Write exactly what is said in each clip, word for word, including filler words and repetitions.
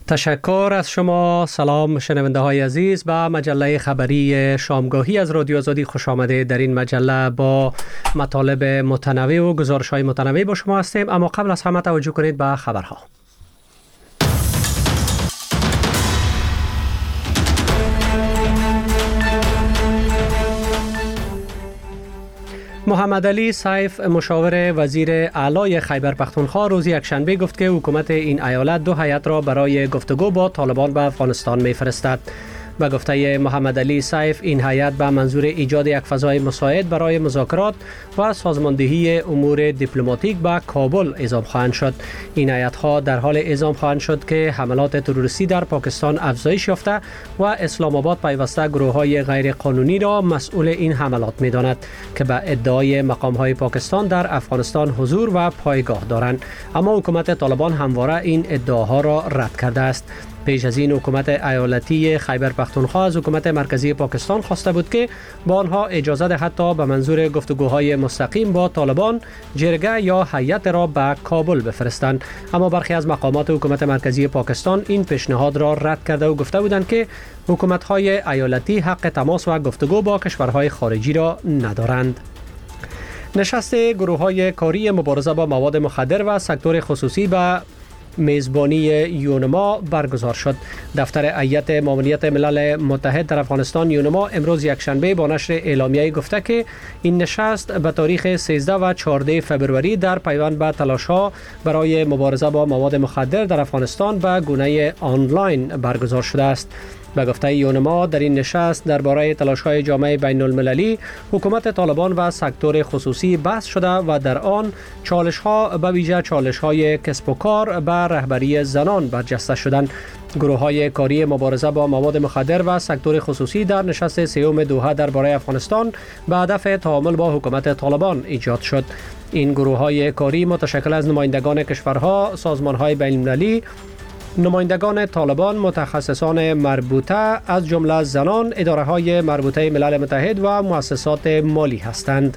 تشکر از شما. سلام شنونده های عزیز، به مجله خبری شامگاهی از رادیو آزادی خوش آمده. در این مجله با مطالب متنوع و گزارش های متنوع با شما هستیم، اما قبل از همه توجه کنید به خبرها. محمد علی سیف مشاور وزیر اعلی خیبر پختونخوا روز یکشنبه گفت که حکومت این ایالت دو هیئت را برای گفتگو با طالبان به افغانستان می‌فرستد. به گفته محمد علی سیف، این هیئت به منظور ایجاد یک فضای مساعد برای مذاکرات و سازماندهی امور دیپلماتیک به کابل اعزام خواهند شد. این هیئت‌ها در حال اعزام خواهند شد که حملات تروریستی در پاکستان افزایش یافته و اسلام آباد پیوسته گروه‌های غیر قانونی را مسئول این حملات می‌داند که به ادعای مقام‌های پاکستان در افغانستان حضور و پایگاه دارند، اما حکومت طالبان همواره این ادعاها را رد کرده است. پیش از این حکومت ایالتی خیبر پختونخوا از حکومت مرکزی پاکستان خواسته بود که با آنها اجازه دهد تا به منظور گفتگوهای مستقیم با طالبان جرگه یا هیئت را به کابل بفرستند، اما برخی از مقامات حکومت مرکزی پاکستان این پیشنهاد را رد کرده و گفته بودند که حکومت‌های ایالتی حق تماس و گفتگو با کشورهای خارجی را ندارند. نشست گروه‌های کاری مبارزه با مواد مخدر و سکتور خصوصی به میزبانی یونما برگزار شد. دفتر هیئت ماموریت ملل متحد در افغانستان یونما امروز یکشنبه با نشر اعلامیه‌ای گفته که این نشست به تاریخ سیزده و چهارده فوریه در پیوند به تلاش‌ها برای مبارزه با مواد مخدر در افغانستان به گونه آنلاین برگزار شده است. به گفته یونما، در این نشست درباره تلاش‌های جامعه بین المللی، حکومت طالبان و سکتور خصوصی بحث شده و در آن چالش‌ها به ویژه چالش‌های کسب و کار به رهبری زنان برجسته شدند. گروه‌های کاری مبارزه با مواد مخدر و سکتور خصوصی در نشست سیوم دوحه درباره افغانستان به هدف تعامل با حکومت طالبان ایجاد شد. این گروه‌های کاری متشکل از نمایندگان کشورها، سازمان‌های بین‌المللی، نمایندگان طالبان، متخصصان مربوطه از جمله زنان، اداره‌های مربوطه ملل متحد و مؤسسات مالی هستند.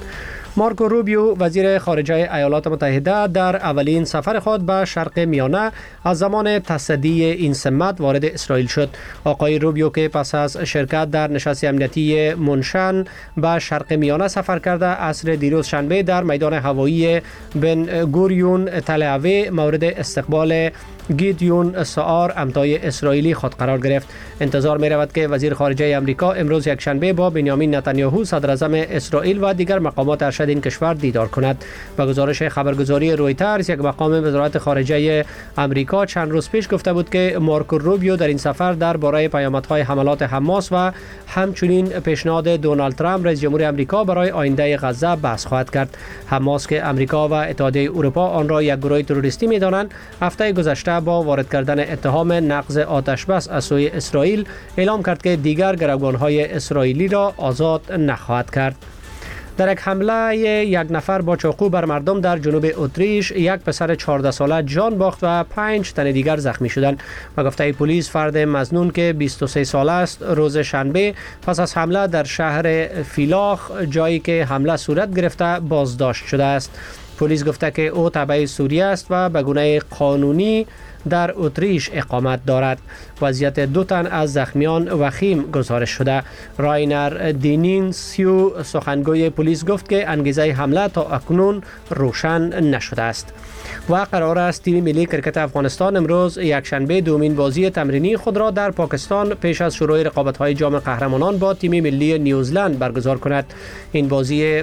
مارکو روبیو وزیر خارجه ایالات متحده در اولین سفر خود به شرق میانه از زمان تصدی این سمت وارد اسرائیل شد. آقای روبیو که پس از شرکت در نشست امنیتی منشن به شرق میانه سفر کرده، عصر دیروز شنبه در میدان هوایی بن گوریون تل اویو مورد استقبال گیدیون سعار امضای اسرائیلی خود قرار گرفت. انتظار می رود که وزیر خارجه امریکا امروز یکشنبه با بنیامین نتانیاهو صدر اعظم اسرائیل و دیگر مقامات ارشد این کشور دیدار کند. به گزارش خبرگزاری رویترز، یک مقام وزارت خارجه امریکا چند روز پیش گفته بود که مارکو روبیو در این سفر درباره پیامدهای حملات حماس و همچنین پیشنهاد دونالد ترامپ رئیس جمهور امریکا برای آینده غزه بحث خواهد کرد. حماس که امریکا و اتحادیه اروپا آن را یک گروه تروریستی می‌دانند، هفته گذشته با وارد کردن اتهام نقض آتش بس از سوی اسرائیل اعلام کرد که دیگر گروگان‌های اسرائیلی را آزاد نخواهد کرد. در یک حمله یک نفر با چاقو بر مردم در جنوب اتریش، یک پسر چهارده ساله جان باخت و پنج تن دیگر زخمی شدند. به گفته پلیس، فرد مظنون که بیست و سه ساله است روز شنبه پس از حمله در شهر فیلاخ، جایی که حمله صورت گرفته، بازداشت شده است. پلیس گفته که او تبع سوریه است و به گونه قانونی در اتریش اقامت دارد. وضعیت دو تن از زخمیان وخیم گزارش شده. راینر دینینسیو سخنگوی پلیس گفت که انگیزه حمله تا اکنون روشن نشده است. و قرار است تیم ملی کرکت افغانستان امروز یکشنبه دومین بازی تمرینی خود را در پاکستان پیش از شروع رقابت‌های جام قهرمانان با تیم ملی نیوزلند برگزار کند. این بازی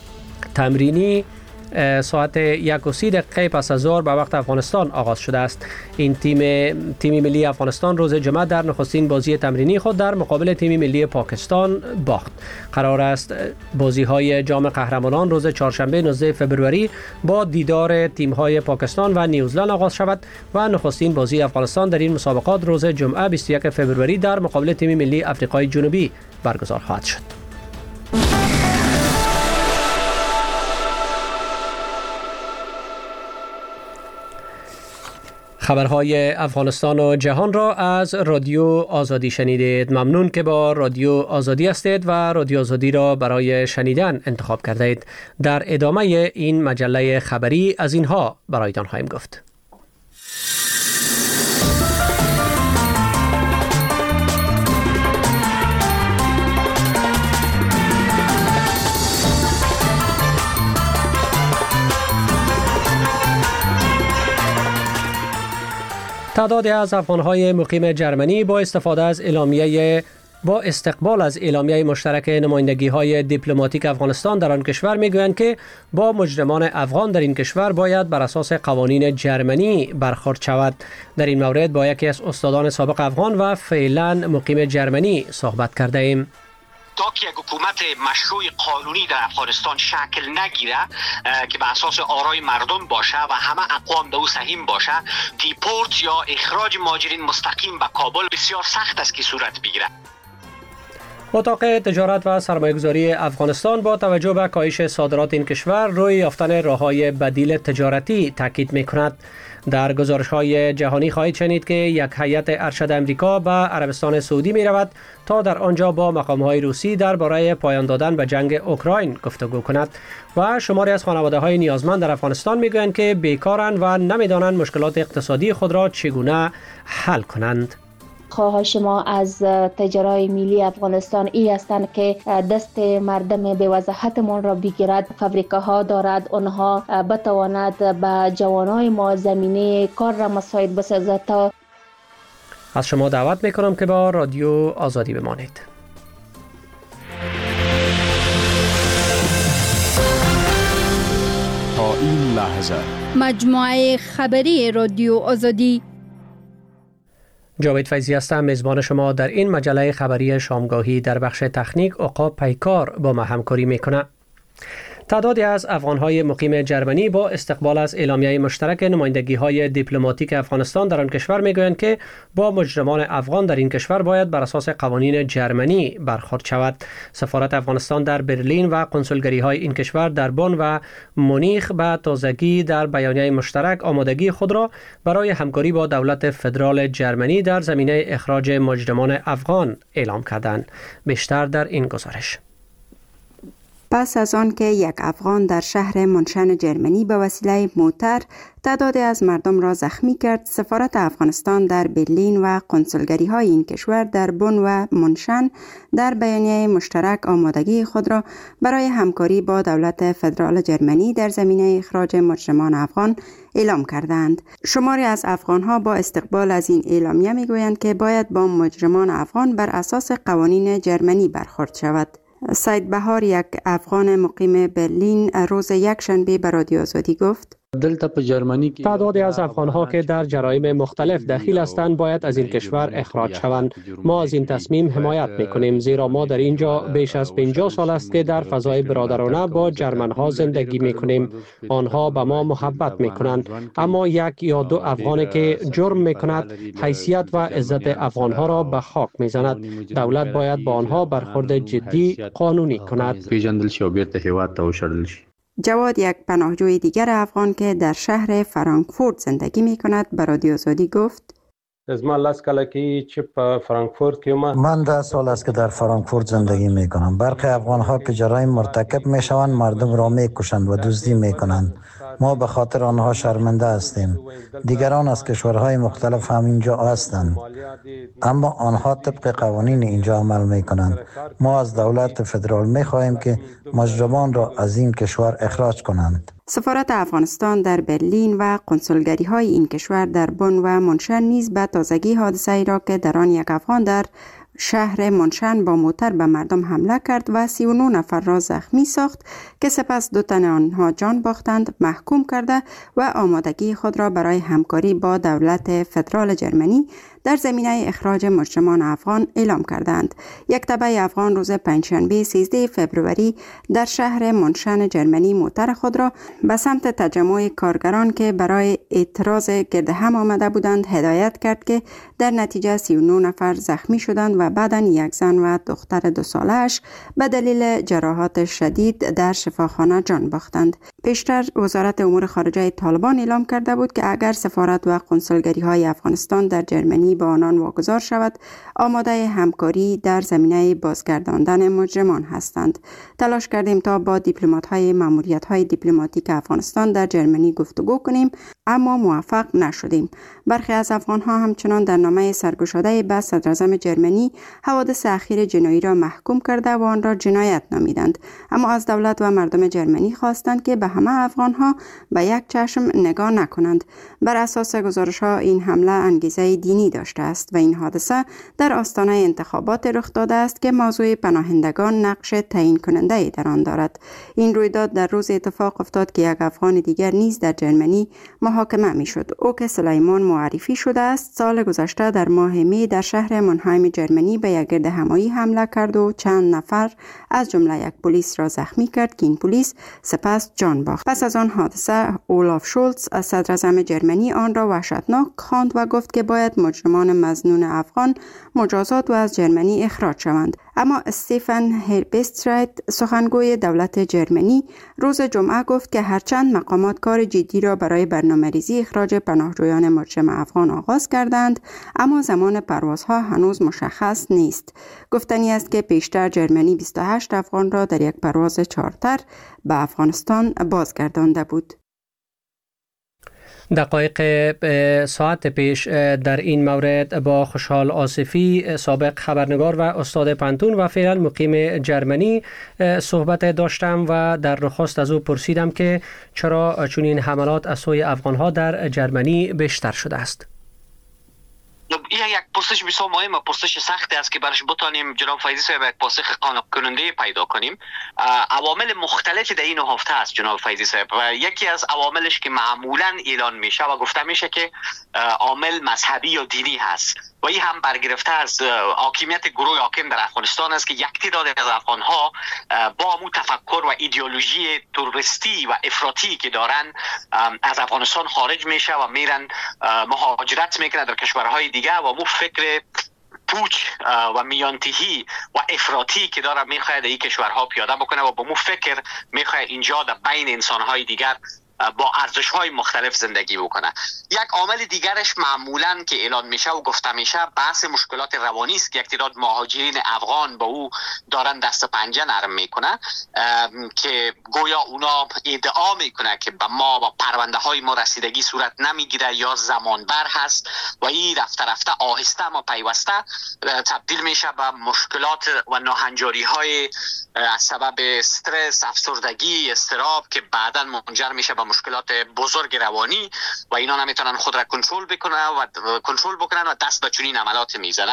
تمرینی ساعت یک و سی دقیقه پس از ظهر به وقت افغانستان آغاز شده است. این تیم تیم ملی افغانستان روز جمعه در نخستین بازی تمرینی خود در مقابل تیم ملی پاکستان باخت. قرار است بازی های جام قهرمانان روز چهارشنبه نوزده فوریه با دیدار تیم های پاکستان و نیوزلند آغاز شود و نخستین بازی افغانستان در این مسابقات روز جمعه بیست و یک فوریه در مقابل تیم ملی آفریقای جنوبی برگزار خواهد شد. خبرهای افغانستان و جهان را از رادیو آزادی شنیدید. ممنون که با رادیو آزادی هستید و رادیو آزادی را برای شنیدن انتخاب کردید. در ادامه این مجله خبری از اینها برایتان خواهیم گفت. تعدادی از افغان‌های مقیم جرمنی با استفاده از اعلامیه با استقبال از اعلامیه مشترک نمایندگی‌های دیپلماتیک افغانستان در آن کشور میگویند که با مجرمان افغان در این کشور باید بر اساس قوانین جرمنی برخورد شود. در این مورد با یکی از استادان سابق افغان و فعلا مقیم جرمنی صحبت کرده ایم. تا که یک حکومت مشروع قانونی در افغانستان شکل نگیره که به اساس آرای مردم باشه و همه اقوام در او سهیم باشه، دیپورت یا اخراج مهاجرین مستقیم به کابل بسیار سخت است که صورت بگیره. اتاق تجارت و سرمایه‌گذاری افغانستان با توجه به کاهش صادرات این کشور روی یافتن راه‌های بدیل تجارتی تاکید می‌کند. در گزارش‌های جهانی خواهید شنید که یک هیئت ارشد امریکا به عربستان سعودی می‌رود تا در آنجا با مقام‌های روسی درباره پایان دادن به جنگ اوکراین گفتگو کند و شماری از خانواده‌های نیازمند در افغانستان می‌گویند که بیکارند و نمی‌دانند مشکلات اقتصادی خود را چگونه حل کنند. خواهش ما از تجارای ملی افغانستان ای هستند که دست مردم به وضاحتمان را بگیرد. فابریکاها دارد، آنها بتواند به جوانای ما زمینه کار را مساعد بسازد. تا از شما دعوت میکنم که با رادیو آزادی بمانید. تا این لحظه مجموعه خبری رادیو آزادی. جاوید فیضی هستم، میزبان شما در این مجله خبری شامگاهی. در بخش تکنیک عقاب پیکار با ما همکاری میکنه. تعدادی از افغان‌های مقیم جرمنی با استقبال از اعلامیه مشترک نمایندگی‌های دیپلماتیک افغانستان در آن کشور میگویند که با مجرمان افغان در این کشور باید بر اساس قوانین جرمنی برخورد شود. سفارت افغانستان در برلین و کنسولگری‌های این کشور در بن و مونیخ به تازگی در بیانیه مشترک آمادگی خود را برای همکاری با دولت فدرال جرمنی در زمینه اخراج مجرمان افغان اعلام کردند. بیشتر در این گزارش. پس از آن که یک افغان در شهر منشن جرمنی به وسیله موتر تعدادی از مردم را زخمی کرد، سفارت افغانستان در برلین و کنسولگری های این کشور در بن و منشن در بیانیه مشترک آمادگی خود را برای همکاری با دولت فدرال جرمنی در زمینه اخراج مجرمان افغان اعلام کردند. شماری از افغان ها با استقبال از این اعلامیه می گویند که باید با مجرمان افغان بر اساس قوانین جرمنی برخورد شود. سید بهار، یک افغان مقیم برلین، روز یکشنبه به رادیو آزادی گفت: تعدادی از افغان‌ها که در جرایم مختلف دخیل هستند باید از این کشور اخراج شوند. ما از این تصمیم حمایت می‌کنیم، زیرا ما در اینجا بیش از پنجاه سال است که در فضای برادرانه با جرمن‌ها زندگی می‌کنیم. آنها به ما محبت می‌کنند، اما یک یا دو افغانی که جرم می‌کند حیثیت و عزت افغان‌ها را به خاک می‌زند. دولت باید با آنها برخورد جدی قانونی کند. جواد، یک پناهجوی دیگر افغان که در شهر فرانکفورت زندگی می کند، به رادیو آزادی گفت: من ده سال است که در فرانکفورت زندگی می کنم. برخی افغان ها که جرایم مرتکب می شوند مردم را می کشند و دزدی می کنند. ما به خاطر آنها شرمنده هستیم. دیگران از کشورهای مختلف هم اینجا هستند، اما آنها طبق قوانین اینجا عمل می کنند. ما از دولت فدرال می خواهیم که مجرمان را از این کشور اخراج کنند. سفارت افغانستان در برلین و کنسولگری های این کشور در بن و منشن نیز به تازگی حادثه ای را که در آن یک افغان در شهر منشن با موتر به مردم حمله کرد و سی و نه نفر را زخمی ساخت که سپس دو تن آنها جان باختند، محکوم کرده و آمادگی خود را برای همکاری با دولت فدرال جرمنی در زمینه اخراج مجرمان افغان اعلام کردند. یک تبع افغان روز پنجشنبه سیزده فوریه در شهر منشن جرمنی موتر خود را به سمت تجمع کارگران که برای اعتراض گرد هم آمده بودند هدایت کرد که در نتیجه سی و نه نفر زخمی شدند و بعداً یک زن و دختر دو ساله‌اش به دلیل جراحات شدید در شفاخانه جان باختند. پیشتر وزارت امور خارجه طالبان اعلام کرده بود که اگر سفارت و کنسولگری های افغانستان در جرمنی جرمنی با آنان واگذار شود آماده همکاری در زمینه بازگرداندن مجرمان هستند. تلاش کردیم تا با دیپلمات‌های ماموریت‌های دیپلماتیک افغانستان در جرمنی گفتگو کنیم، اما موفق نشدیم. برخی از افغان‌ها همچنان در نامه سرگشاده به صدراعظم جرمنی حوادث اخیر جنایی را محکوم کرده و آن را جنایت نامیدند، اما از دولت و مردم جرمنی خواستند که به همه افغان‌ها به یک چشم نگاه نکنند. بر اساس گزارش‌ها این حمله انگیزه دینی داشته است و این حادثه در آستانه انتخابات رخ داده است که موضوع پناهندگان نقش تعیین کننده در آن دارد. این رویداد در روز اتفاق افتاد که یک افغان دیگر نیز در جرمنی محاکمه می‌شد. او که سلیمان معرفی شده است، سال گذشته در ماه می در شهر منهایم جرمنی به یک گردهمایی حمله کرد و چند نفر از جمله یک پلیس را زخمی کرد که این پلیس سپس جان باخت. پس از آن حادثه اولاف شولتز از صدراعظم جرمنی آن را وحشتناک خواند و گفت که باید مجرمان مظنون افغان مجازات و از جرمنی اخراج شوند. اما استیفن هربسترایت سخنگوی دولت جرمنی روز جمعه گفت که هرچند مقامات کار جدی را برای برنامه‌ریزی اخراج پناهجویان مجرم افغان آغاز کردند، اما زمان پروازها هنوز مشخص نیست. گفتنی است که پیشتر جرمنی بیست و هشت افغان را در یک پرواز چارتر به افغانستان بازگردانده بود. دقایق ساعت پیش در این مورد با خوشحال آصفی، سابق خبرنگار و استاد پانتون و فعلا مقیم جرمنی صحبت داشتم و در نخست از او پرسیدم که چرا چنین حملات از سوی افغانها در جرمنی بیشتر شده است. این یک پرسش بسیار مهم و پرسش سختی است که برش بتانیم جناب فیضی صاحب یک پاسخ قانع کننده پیدا کنیم. عوامل مختلفی در این نهفته است جناب فیضی صاحب و یکی از عواملش که معمولا اعلان میشه و گفته میشه که عامل مذهبی یا دینی هست و این هم برگرفته از حاکمیت گروه حاکم در افغانستان است که یک تعداد از افغانها با مو تفکر و ایدئولوژی تروریستی و افراطی که دارن از افغانستان خارج میشه و میرن مهاجرت میکنه در کشورهای دیگه و مو فکر پوچ و میانتهی و افراطی که داره میخواد این کشورها پیاده بکنه و با مو فکر میخواد اینجا در بین انسانهای دیگر با ارزش‌های مختلف زندگی بکنه. یک عامل دیگرش معمولاً که اعلان میشه و گفته میشه بحث مشکلات روانی است که یک تعداد مهاجرین افغان با او دارن دست پنجه نرم میکنه که گویا اونا ادعا میکنه که به ما و پرونده های ما رسیدگی صورت نمیگیره یا زمان بر هست و این رفته رفته آهسته اما پیوسته تبدیل میشه به مشکلات و ناهنجاری های از سبب استرس، افسردگی، اضطراب که بعداً منجر میشه به مشکلات بزرگ روانی و اینا نمیتونن خود را کنترل بکنن و کنترل بکنن و دست به چنین عملات میزنن.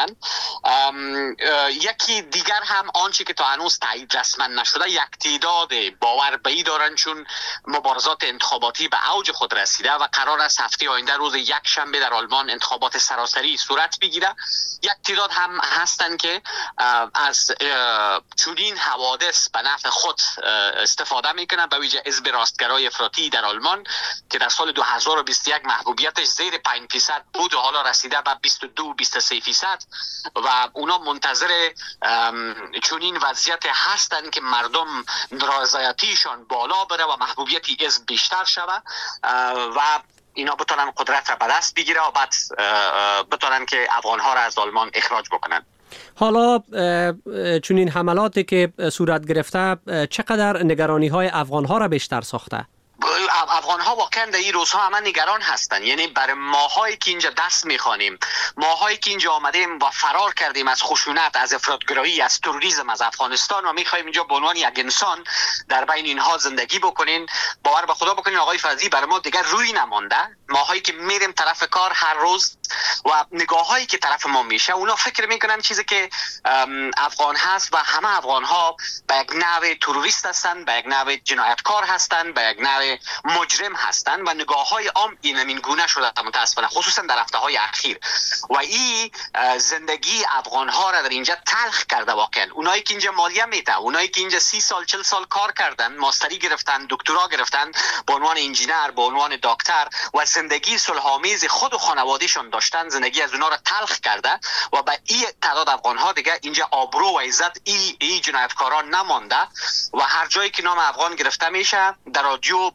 یکی دیگر هم آنچه که تا هنوز تایید رسما نشده یک تعداد باور به این دارن چون مبارزات انتخاباتی به اوج خود رسیده و قرار است هفته آینده روز یک شنبه در آلمان انتخابات سراسری صورت بگیره. یک تعداد هم هستن که از چنین حوادث به نفع خود استفاده میکنن، به ویژه حزب راستگرای افراطی در آلمان که در سال دو هزار و بیست و یک محبوبیتش زیر پنج درصد بود و حالا رسیده به بیست و دو بیست و سه درصد و اونا منتظر چنین وضعیت هستن که مردم رضایتیشان بالا بره و محبوبیتی حزب بیشتر شود و اینا بتونن قدرت را به دست بگیره و بعد بتونن که افغانها را از آلمان اخراج بکنن. حالا چنین حملاتی که صورت گرفته چقدر نگرانی های افغان ها را بیشتر ساخته؟ افغان ها واقعا در این روزها همه نگران هستن. یعنی برای ماهایی که اینجا دست میخوانیم، ماهایی که اینجا آمدیم و فرار کردیم از خشونت، از افراطگرایی، از تروریسم، از افغانستان و میخوایم اینجا به عنوان یک انسان در بین اینها زندگی بکنین، باور به خدا بکنین آقای فضلی برای ما دیگر روی نمانده. ماهایی که میریم طرف کار هر روز و نگاهایی که طرف ما میشه اونا فکر میکنن چیزی که افغان هست و همه افغان ها به یک نوع تروریست هستن، به یک نوع جنایتکار هستن، به یک نوع مجرم هستن و نگاه های عام این گونه شده متاسفانه، خصوصا در هفته های اخیر و این زندگی افغان ها را در اینجا تلخ کرده. واقعا اونایی که اینجا مالیه میده، اونایی که اینجا سی سال چل سال کار کردن، ماستری گرفتن، دکترا گرفتن به عنوان انجینر، به عنوان دکتر و زندگی صلح‌آمیز خود و خانواده‌شان داشتن، زندگی از اونا را تلخ کرده و به این تعداد افغان ها دیگه اینجا آبرو و عزت ای ای جنایتکاران نمانده و هر جایی که نام افغان گرفته میشه در رادیو بس رو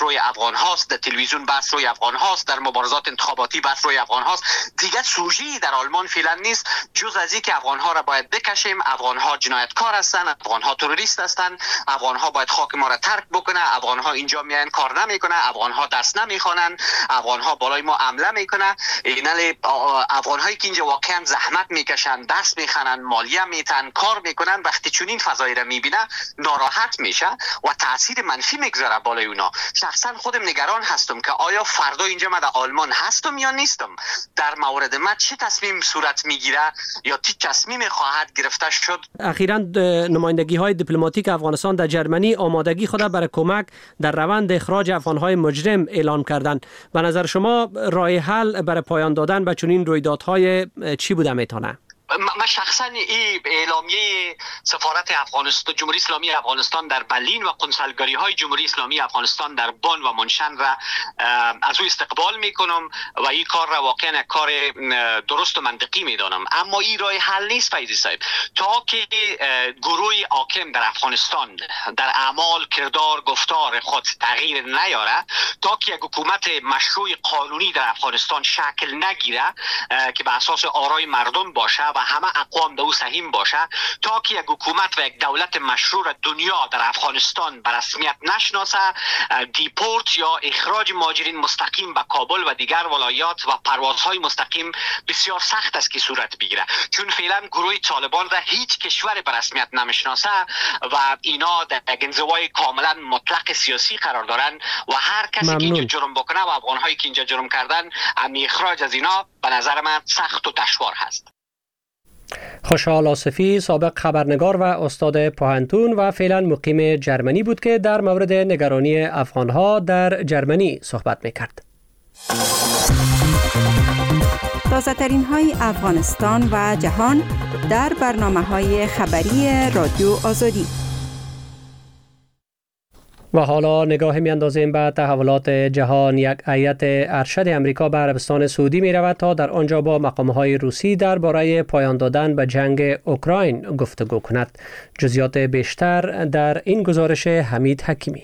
روی افغان هاست، در تلویزیون بحث روی افغان هاست، در مبارزات انتخاباتی بحث روی افغان هاست. دیگه سوژه‌ای در آلمان فعلا نیست جز از اینکه افغان ها را باید بکشیم، افغان ها جنایتکار هستند، افغان ها تروریست هستند، افغان ها باید خاک ما را ترک بکنه، افغان ها اینجا میان کار نمیکنه، افغان ها دست نمیخوانن، افغان ها بالای ما حمله میکنه. اینال افغان هایی که اینجا واقعا زحمت میکشن، دست میخوانن، مالیه میتن، کار میکنن، وقتی چنین فضایی را میبینه ناراحت میشه و تاثیر منفی میگذاره بالای اونا. شخصا خودم نگران هستم که آیا فردا اینجا من در آلمان هستم یا نیستم، در مورد من چه تصمیم صورت میگیره یا چه تصمیم خواهد گرفته شد. اخیراً نمایندگی های دیپلماتیک افغانستان در جرمنی آمادگی خود برای کمک در روند اخراج افغان های مجرم اعلام کردند. به نظر شما راه حل برای پایان دادن به چنین رویدادهای چی بوده میتونه؟ من شخصا این اعلامیه سفارت افغانستان جمهوری اسلامی افغانستان در برلین و کنسولگری های جمهوری اسلامی افغانستان در بن و منشن را از او استقبال میکنم و این کار را واقعا کار درست و منطقی میدانم. اما این راه حل نیست فیضی صاحب. تا که گروه حاکم در افغانستان در اعمال، کردار، گفتار خود تغییر نیاره، تا که یک حکومت مشروع قانونی در افغانستان شکل نگیره که به اساس آرای مردم باشه و همه اقوام به او سهیم باشه، تا که یک حکومت و یک دولت مشروع دنیا در افغانستان به رسمیت نشناسه، دیپورت یا اخراج مهاجرین مستقیم به کابل و دیگر ولایات و پروازهای مستقیم بسیار سخت است که صورت بگیره، چون فعلا گروه طالبان را هیچ کشور به رسمیت نمیشناسه و اینا در یک انزوای کاملا مطلق سیاسی قرار دارن و هر کسی ممنون. که اینجا جرم بکنه و افغان‌هایی که اینجا جرم کردن، امی اخراج از اینا به نظر من سخت و دشوار هست. خوشحال آصفی، سابق خبرنگار و استاد پوهنتون و فعلا مقیم جرمنی بود که در مورد نگرانی افغانها در جرمنی صحبت میکرد. تازه ترین های افغانستان و جهان در برنامه های خبری رادیو آزادی. و حالا نگاه میاندازیم به تحولات جهان. یک هیئت ارشد امریکا به عربستان سعودی می رود تا در آنجا با مقام‌های روسی درباره پایان دادن به جنگ اوکراین گفتگو کند. جزئیات بیشتر در این گزارش حمید حکیمی.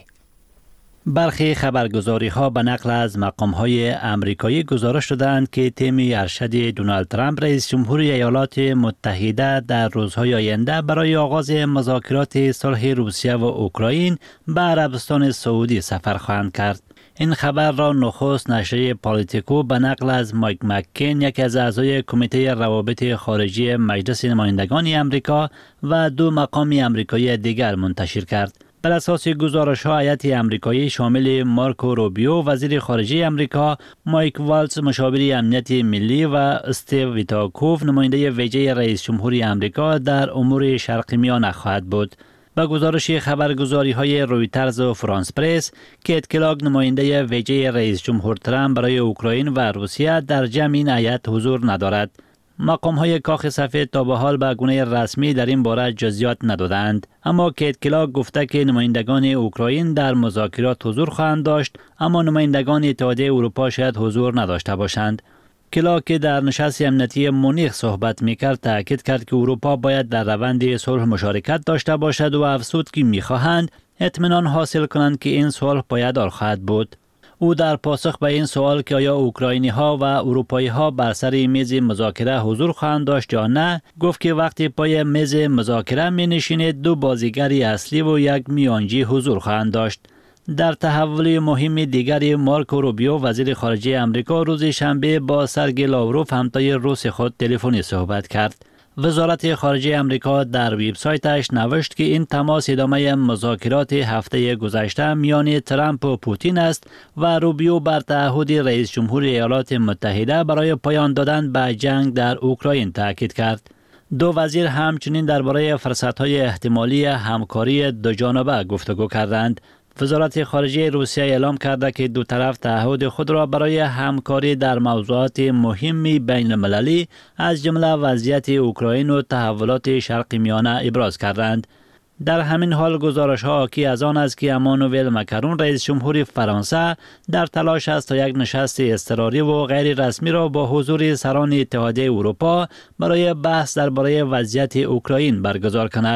برخی خبرگزاری‌ها به نقل از مقام‌های آمریکایی گزارش دادند که تیم ارشد دونالد ترامپ رئیس جمهوری ایالات متحده در روزهای آینده برای آغاز مذاکرات صلح روسیه و اوکراین به عربستان سعودی سفر خواهند کرد. این خبر را نخست نشریه پالیتیکو به نقل از مایک مکین، یکی از اعضای کمیته روابط خارجی مجلس نمایندگان آمریکا و دو مقام آمریکایی دیگر منتشر کرد. بر اساس گزارش‌ها، هیئت آمریکایی شامل مارکو روبیو وزیر خارجه آمریکا، مایک والتز مشاور امنیت ملی و استیو ویتاکوف نماینده ویژه رئیس جمهوری آمریکا در امور شرق میانه خواهد بود. با گزارش خبرگزاری‌های رویترز و فرانس پرس، کیت کلاگ نماینده ویژه رئیس جمهور ترامپ برای اوکراین و روسیه در جمع این هیئت حضور ندارد. مقام‌های کاخ سفید تا به حال به گونه رسمی در این باره جزئیات ندادند، اما کیت کلاگ گفته که نمایندگان اوکراین در مذاکرات حضور خواهند داشت، اما نمایندگان اتحادیه اروپا شاید حضور نداشته باشند. کلاگ که در نشست امنیتی مونیخ صحبت می‌کرد تاکید کرد که اروپا باید در روند صلح مشارکت داشته باشد و افزود که می‌خواهند اطمینان حاصل کنند که این صلح پایدار خواهد بود. او در پاسخ به این سوال که آیا اوکراینی ها و اروپایی ها بر سر میز مذاکره حضور خواهند داشت یا نه، گفت که وقتی پای میز مذاکره می نشینید دو بازیگری اصلی و یک میانجی حضور خواهند داشت. در تحول مهم دیگری، مارکو روبیو وزیر خارجه آمریکا روز شنبه با سرگئی لاوروف همتای روس خود تلفنی صحبت کرد. وزارت خارجه آمریکا در وبسایتش نوشت که این تماس ادامه مذاکرات هفته گذشته میان ترامپ و پوتین است و روبیو بر تعهد رئیس جمهوری ایالات متحده برای پایان دادن به جنگ در اوکراین تاکید کرد. دو وزیر همچنین درباره فرصت‌های احتمالی همکاری دوجانبه گفتگو کردند. وزارت خارجه روسیه اعلام کرده که دو طرف تعهد خود را برای همکاری در موضوعات مهمی بین المللی از جمله وضعیت اوکراین و تحولات شرق میانه ابراز کردند. در همین حال گزارش‌ها حاکی از آن است که امانوئل مکرون رئیس جمهور فرانسه در تلاش است تا یک نشست اضطراری و غیر رسمی را با حضور سران اتحادیه اروپا برای بحث درباره وضعیت اوکراین برگزار کند.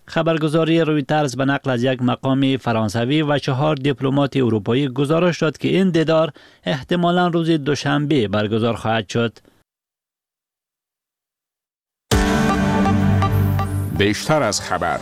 خبرگزاری رویترز به نقل از یک مقام فرانسوی و چهار دیپلمات اروپایی گزارش داد که این دیدار احتمالاً روز دوشنبه برگزار خواهد شد. بیشتر از خبر.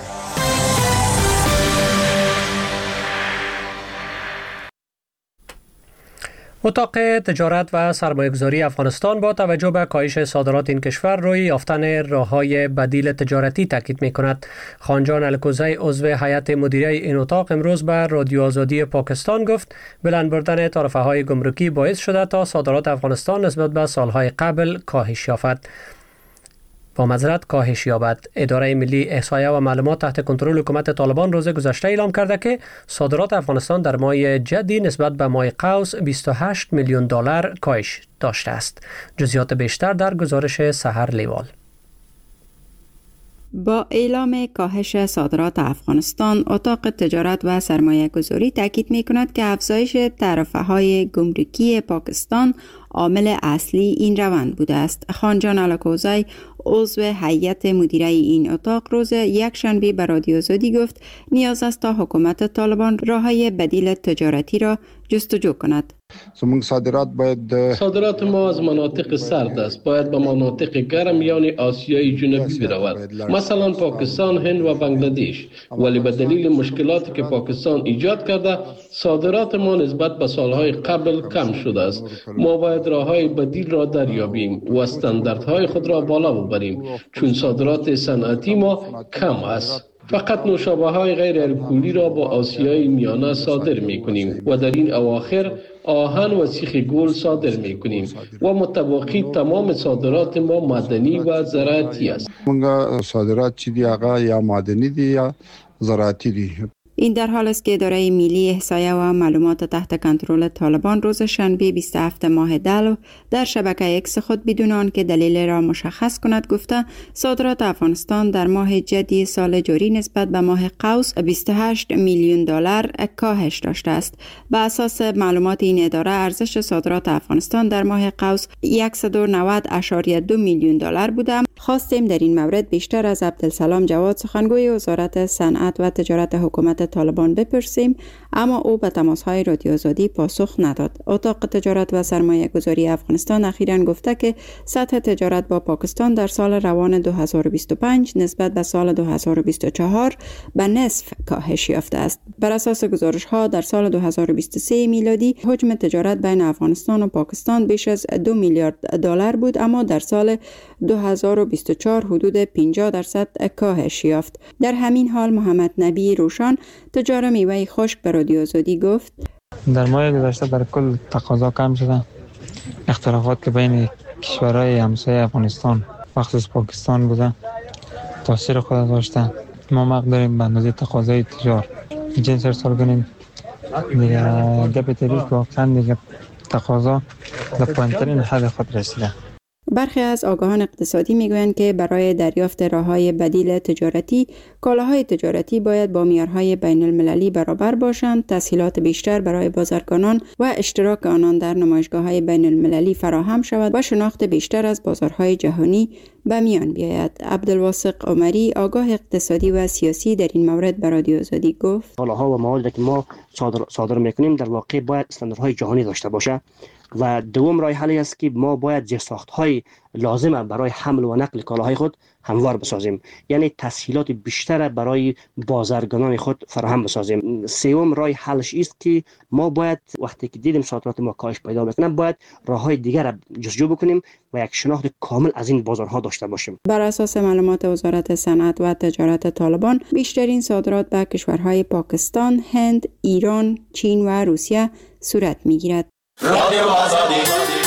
اتاق تجارت و سرمایه‌گذاری افغانستان با توجه به کاهش صادرات این کشور روی یافتن راه‌های بدیل تجارتی تاکید می‌کند. خانجان الکوزی عضو هیئت مدیره این اتاق امروز به رادیو آزادی پاکستان گفت بلند بردن تعرفه‌های گمرکی باعث شده تا صادرات افغانستان نسبت به سالهای قبل کاهش یافت. با معذرت کاهش یابد. اداره ملی احصایه و معلومات تحت کنترل حکومت طالبان روز گذشته اعلام کرده که صادرات افغانستان در ماه جدی نسبت به ماه قوس بیست و هشت میلیون دلار کاهش داشته است. جزئیات بیشتر در گزارش سحر لیوال. با اعلام کاهش صادرات افغانستان، اتاق تجارت و سرمایه گذاری تاکید می کند که افزایش تعرفه‌های گمرکی پاکستان عامل اصلی این روند بوده است. خانجان الکوزی عضو هیئت مدیره این اتاق روز یک شنبه به رادیو آزادی گفت نیاز است تا حکومت طالبان راه‌های بدیل تجارتی را جستجو کند. صادرات باید صادرات ما از مناطق سرد است، باید به مناطق گرم یعنی آسیای جنوبی برود، مثلا پاکستان، هند و بنگلادش. ولی به دلیل مشکلاتی که پاکستان ایجاد کرده صادرات ما نسبت به سالهای قبل کم شده است. ما باید راه‌های بدیل را دریابیم و استانداردهای خود را بالا ببریم، چون صادرات صنعتی ما کم است. فقط نوشابه های غیر الکلی را با آسیای میانه صادر می کنیم و در این اواخر آهن و سیخ گل صادر می کنیم و متبقی تمام صادرات ما معدنی و زراعتی است. منگا صادرات چی دی آقا یا معدنی دی یا زراعتی دی. این در حال است که اداره ملی احصایه و معلومات تحت کنترل طالبان روز شنبه بیست و هفتم ماه دلو در شبکه اکس خود بدون آنکه دلیل را مشخص کند گفته صادرات افغانستان در ماه جدی سال جاری نسبت به ماه قوس بیست و هشت میلیون دلار کاهش داشته است. بر اساس معلومات این اداره ارزش صادرات افغانستان در ماه قوس صد و نود ممیز دو میلیون دلار بوده. خواستیم در این مورد بیشتر از عبدالسلام جواد سخنگوی وزارت صنعت و تجارت حکومت طالبان بپرسیم، اما او به تماس‌های رادیو آزادی پاسخ نداد. اتاق تجارت و سرمایه گذاری افغانستان اخیراً گفته که سطح تجارت با پاکستان در سال روان دو هزار و بیست و پنج نسبت به سال دو هزار و بیست و چهار به نصف کاهش یافته است. بر اساس گزارش‌ها در سال دو هزار و بیست و سه میلادی حجم تجارت بین افغانستان و پاکستان بیش از دو میلیارد دلار بود، اما در سال دو هزار و بیست و چهار حدود پنجاه درصد کاهش یافت. در همین حال محمد نبی روشان تجار میوه خشک به رادیو آزادی گفت در ماه گذشته در کل تقاضا کم شده. اختلافات که بین کشورهای همسایه افغانستان مخصوص پاکستان بوده تاثیر خود داشته. ما مقدار داریم به اندازه تقاضای تجار جنس ارسال کنیم دیگه گپ تریف واقعا دیگه تقاضا در پایین‌ترین حد خود رسیده. برخی از آگاهان اقتصادی میگویند که برای دریافت راه‌های بدیل تجارتی، کالاهای تجارتی باید با معیارهای بین المللی برابر باشند، تسهیلات بیشتر برای بازرگانان و اشتراک آنان در نمایشگاه‌های بین المللی فراهم شود و شناخت بیشتر از بازارهای جهانی به میان بیاید. عبدالواثق عمری آگاه اقتصادی و سیاسی در این مورد به رادیو آزادی گفت: کالاها و مواردی که ما صادر صادر می‌کنیم در واقع باید استانداردهای جهانی داشته باشه و دوم راه حلی است که ما باید زیرساخت‌های لازمه برای حمل و نقل کالاهای خود هموار بسازیم، یعنی تسهیلات بیشتر برای بازرگانان خود فراهم بسازیم. سوم راه حلش است که ما باید وقتی که دیدیم صادرات ما کاهش پیدا میکنه باید راههای دیگر را جستجو بکنیم و یک شناخت کامل از این بازارها داشته باشیم. بر اساس معلومات وزارت صنعت و تجارت طالبان بیشترین صادرات به کشورهای پاکستان، هند، ایران، چین و روسیه صورت میگیرد. رادیو آزادی.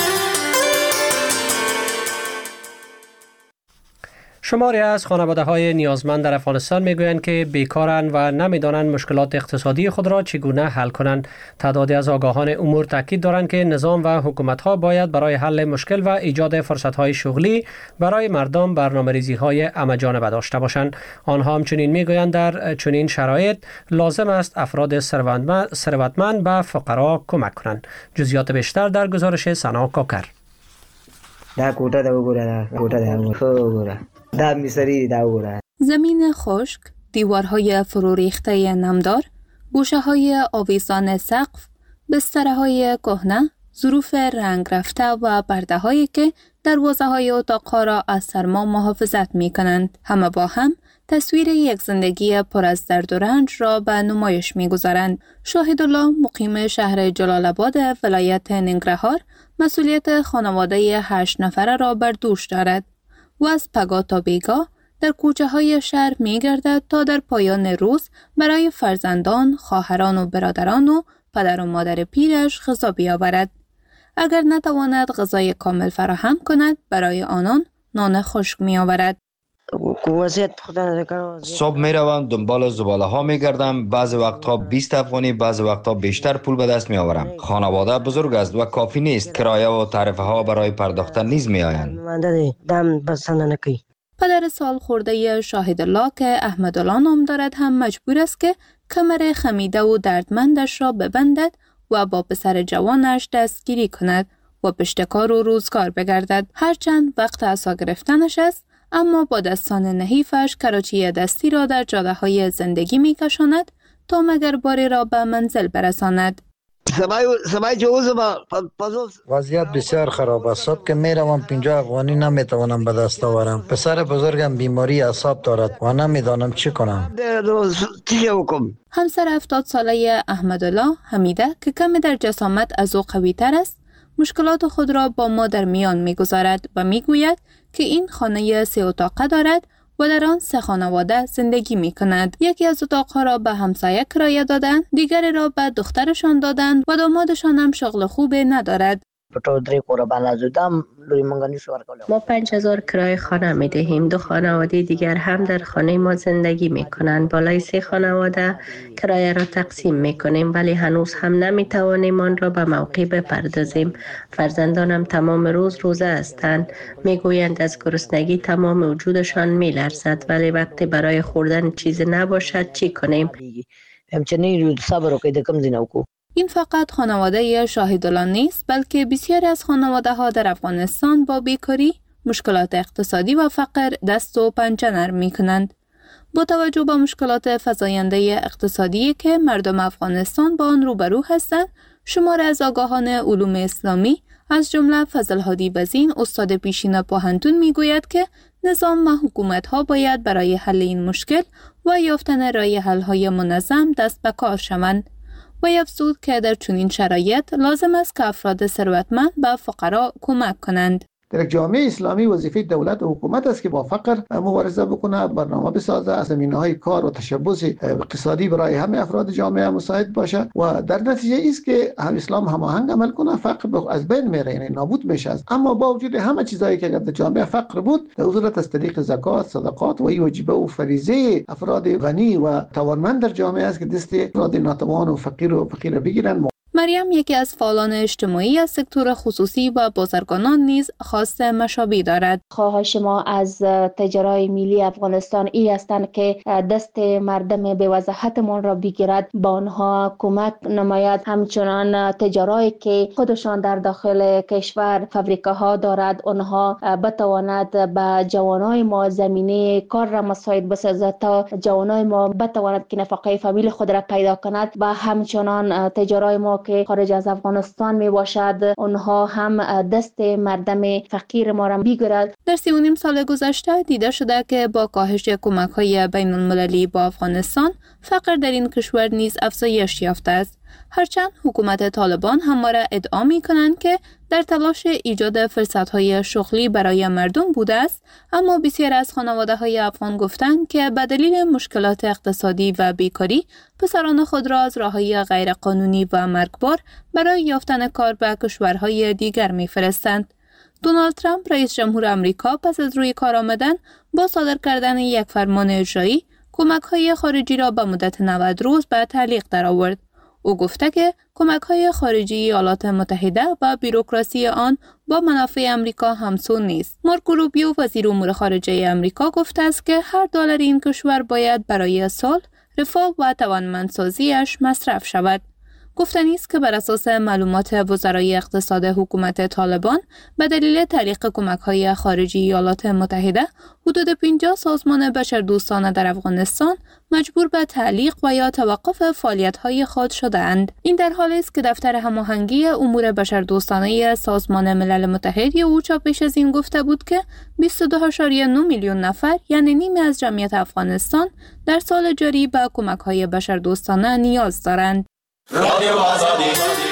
شماری از خانواده‌های نیازمند در افغانستان میگویند که بیکارند و نمیدانند مشکلات اقتصادی خود را چگونه حل کنند. تعدادی از آگاهان امور تاکید دارند که نظام و حکومت‌ها باید برای حل مشکل و ایجاد فرصت‌های شغلی برای مردم برنامه‌ریزی‌های همه‌جانبه داشته باشند. آنها همچنین میگویند در چنین شرایط لازم است افراد ثروتمند به فقرا کمک کنند. جزئیات بیشتر در گزارش سنا کاکر. دا کوټه دا وګوره دا کوټه دا وګوره دا میسری دا وګوره. زمین خشک، دیوارهای فرو ریخته نمدار، گوشه‌های آویزان سقف، بسترهای کهنه، ظروف رنگ رفته و پرده‌هایی که دروازه‌های اتاق‌ها را از سرما محافظت می‌کنند. همه با هم تصویر یک زندگی پر از درد و رنج را به نمایش می‌گذارند. شاهدالله مقیم شهر جلال آباد ولایت ننگرهار مسئولیت خانواده هشت نفره را بر دوش دارد و از پگاه تا بیگاه در کوچه‌های شهر می‌گردد تا در پایان روز برای فرزندان، خواهران و برادران و پدر و مادر پیرش غذا بیاورد. اگر نتواند غذای کامل فراهم کند، برای آنان نان خشک می‌آورد. صبح می روم دنبال زباله ها می گردم. بعض وقتها بیست افغانی، بعض وقتها بیشتر پول به دست می آورم. خانواده بزرگ است و کافی نیست. کرایه و تعرفه ها برای پرداختن نیز می آیند. پدر سال خورده شاهدالله که احمدالله نام دارد هم مجبور است که کمر خمیده و دردمندش را ببندد و با پسر جوانش دستگیری کند و پشت کار و روزگار بگردد. هرچند وقت عصا گرفتنش است، اما با دستان نحیفش کراچی دستی را در جاده های زندگی می کشاند تا مگر باری را به منزل برساند. وضعیت بسیار خراب است. صبح که می روم پنجاه افغانی نمی توانم به دست آورم. پسر بزرگم بیماری اعصاب دارد و نمیدانم چی کنم. همسر هفتاد ساله احمدالله حمیده که کمی در جسامت از او قوی تر است، مشکلات خود را با ما در میان می گذارد و می گوید که این خانه سه اتاقه دارد و در آن سه خانواده زندگی می کند. یکی از اتاقها را به همسایه کرایه دادند، دیگری را به دخترشان دادند و دامادشان هم شغل خوبی ندارد. ما پنج هزار کرایه خانه می دهیم. دو خانواده دیگر هم در خانه ما زندگی می کنند. بالای سه خانواده کرایه را تقسیم می کنیم، ولی هنوز هم نمی توانیم آن را به موقع بپردازیم. فرزندانم تمام روز روزه هستند. می گویند از گرسنگی تمام وجودشان می لرزد، ولی وقتی برای خوردن چیزی نباشد چی کنیم؟ این فقط خانواده شاهدالله نیست، بلکه بسیاری از خانواده ها در افغانستان با بیکاری، مشکلات اقتصادی و فقر دست و پنجه نرم می کنند. با توجه به مشکلات فزاینده اقتصادی که مردم افغانستان با آن روبرو هستند، شمار از آگاهان علوم اسلامی از جمله فضل هادی وزین استاد پیشین پوهنتون می گوید که نظام و حکومت ها باید برای حل این مشکل و یافتن راه حل های منظم دست به کار شوند. و افزود که در چنین شرایط لازم است که افراد ثروتمند به فقرا کمک کنند. در یک جامعه اسلامی وظیفه دولت و حکومت است که با فقر مبارزه بکنه، برنامه بسازه، از زمینه‌های کار و تشبث اقتصادی برای همه افراد جامعه مساعد باشه و در نتیجه است که هم اسلام هماهنگ عمل کنه، فقر از بین میره، یعنی نابود میشه. اما با وجود همه چیزایی که در جامعه فقر بود، دولت از طریق زکات، صدقات و واجبه و فریضه افراد غنی و توانمند در جامعه است که دست افراد ناتوان و فقیر و فقیر بگیرن. مریم یکی از فعالان اجتماعی از سکتور خصوصی و بازرگانان نیز خواست مشابه دارد. خواهش ما از تجارای ملی افغانستان ای هستند که دست مردم به وضاحتمان را بگیرد، با آنها کمک نماید. همچنان تجارایی که خودشان در داخل کشور فابریکاها دارد، آنها بتواند به جوانای ما زمینه کار را مساعد بسازد تا جوانای ما بتواند که نفقه فامیل خود را پیدا کند. و همچنان تجارای ما که خارج از افغانستان می باشد، اونها هم دست مردم فقیر ما را بگیرد. در سی و نیم سال گذشته دیده شده که با کاهش کمک های بین المللی با افغانستان، فقر در این کشور نیز افزایش یافته است. هرچند حکومت طالبان همواره ادعا می کنند که در تلاش ایجاد فرصت‌های شغلی برای مردم بوده است، اما بسیار از خانواده‌های افغان گفتند که به دلیل مشکلات اقتصادی و بیکاری پسران خود را از راه‌های غیرقانونی و مرگبار برای یافتن کار به کشورهای دیگر می‌فرستند. دونالد ترامپ رئیس جمهور آمریکا پس از روی کار آمدن با صادر کردن یک فرمان اجرایی کمک‌های خارجی را به مدت نود روز به تعلیق درآورد. او گفته که کمک‌های خارجی ایالات متحده و بیروکراسی آن با منافع امریکا همسو نیست. مارکو روبیو وزیر امور خارجه امریکا گفته است که هر دلار این کشور باید برای صلح، رفاه و توانمندسازیش مصرف شود. گفتنی است که بر اساس معلومات وزرای اقتصاد حکومت طالبان به دلیل تعلیق کمک‌های خارجی ایالات متحده حدود پنجاه سازمان بشردوستانه در افغانستان مجبور به تعلیق و یا توقف فعالیت‌های خود شده‌اند. این در حالی است که دفتر هماهنگی امور بشردوستانه سازمان ملل متحد اوچا پیش از این گفته بود که بیست و دو ممیز نه میلیون نفر یعنی نیمی از جمعیت افغانستان در سال جاری به کمک‌های بشردوستانه نیاز دارند. رادیو آزادی